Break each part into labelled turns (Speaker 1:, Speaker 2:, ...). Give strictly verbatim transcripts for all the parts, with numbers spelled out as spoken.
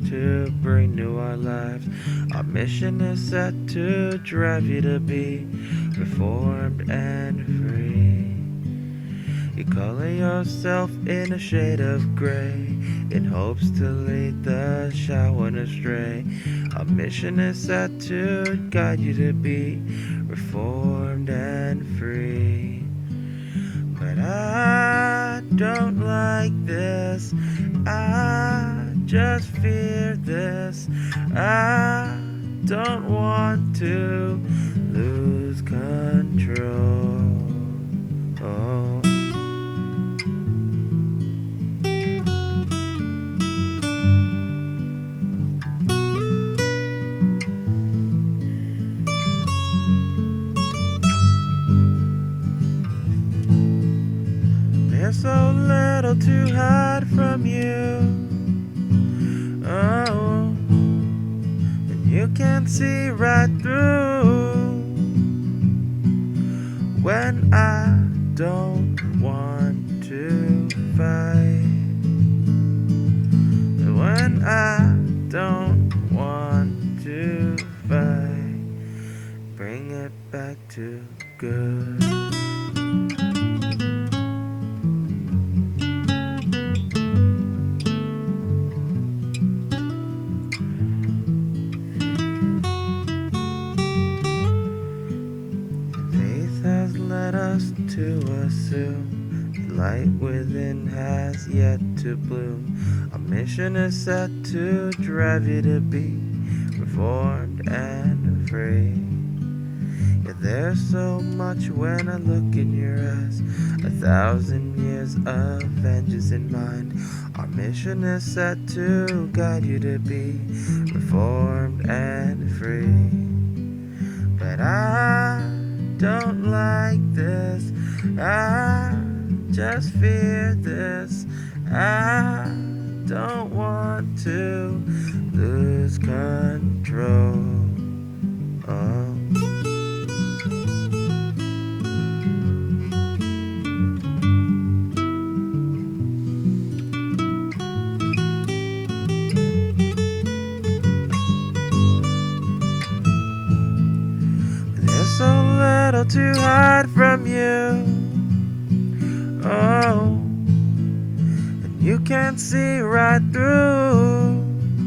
Speaker 1: to bring to our lives. Our mission is set to drive you to be reformed and free. You color yourself in a shade of gray in hopes to lead the shy one astray. Our mission is set to guide you to be reformed and free. But I don't like this, I just fear this. I don't want to lose control. Oh. There's so little to hide from you. Oh, and you can see right through when I don't want to fight. When I don't want to fight, bring it back to good. Has led us to assume the light within has yet to bloom. Our mission is set to drive you to be reformed and free. Yeah, there's so much when I look in your eyes, a thousand years of vengeance in mind. Our mission is set to guide you to be reformed and free. But I don't like this, I just fear this. I don't want to lose control. Oh. So little to hide from you. Oh, and you can see right through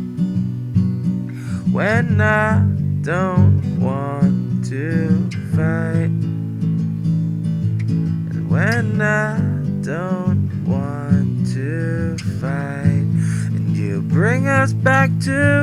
Speaker 1: when I don't want to fight, and when I don't want to fight, and you bring us back to